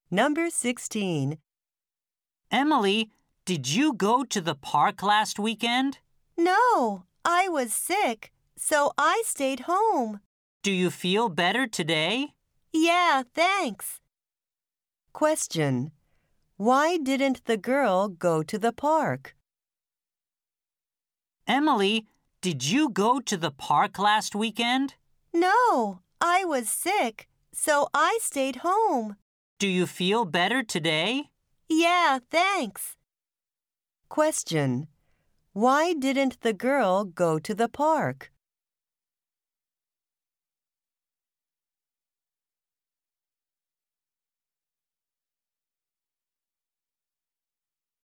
Number 16. Emily, did you go to the park last weekend? No, I was sick, so I stayed home. Do you feel better today? Yeah, thanks. Question. Why didn't the girl go to the park? Emily, did you go to the park last weekend? No, I was sick, so I stayed home. Do you feel better today? Yeah, thanks. Question. Why didn't the girl go to the park?